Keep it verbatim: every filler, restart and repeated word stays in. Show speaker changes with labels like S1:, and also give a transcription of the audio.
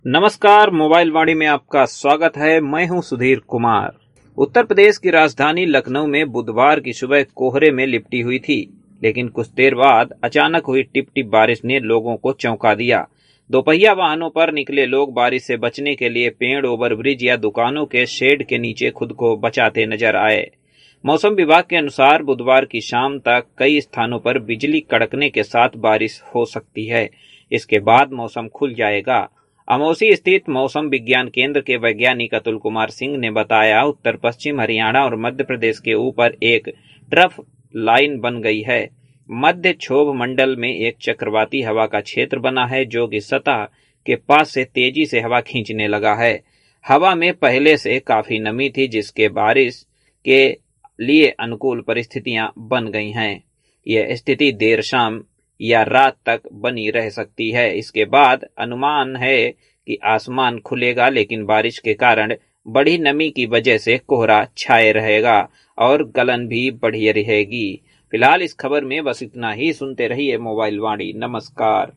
S1: नमस्कार, मोबाइल वाणी में आपका स्वागत है। मैं हूं सुधीर कुमार। उत्तर प्रदेश की राजधानी लखनऊ में बुधवार की सुबह कोहरे में लिपटी हुई थी, लेकिन कुछ देर बाद अचानक हुई टिप टिप बारिश ने लोगों को चौंका दिया। दोपहिया वाहनों पर निकले लोग बारिश से बचने के लिए पेड़, ओवरब्रिज या दुकानों के शेड के नीचे खुद को बचाते नजर आए। मौसम विभाग के अनुसार बुधवार की शाम तक कई स्थानों पर बिजली कड़कने के साथ बारिश हो सकती है। इसके बाद मौसम खुल जाएगा। अमौसी स्थित मौसम विज्ञान केंद्र के वैज्ञानिक अतुल कुमार सिंह ने बताया, उत्तर पश्चिम हरियाणा और मध्य प्रदेश के ऊपर एक ट्रफ लाइन बन गई है। मध्य क्षोभ मंडल में एक चक्रवाती हवा का क्षेत्र बना है, जो कि सतह के पास से तेजी से हवा खींचने लगा है। हवा में पहले से काफी नमी थी, जिसके बारिश के लिए अनुकूल परिस्थितियां बन गई हैं। यह स्थिति देर शाम या रात तक बनी रह सकती है। इसके बाद अनुमान है कि आसमान खुलेगा, लेकिन बारिश के कारण बढ़ी नमी की वजह से कोहरा छाए रहेगा और गलन भी बढ़ी रहेगी। फिलहाल इस खबर में बस इतना ही। सुनते रहिए मोबाइल वाणी। नमस्कार।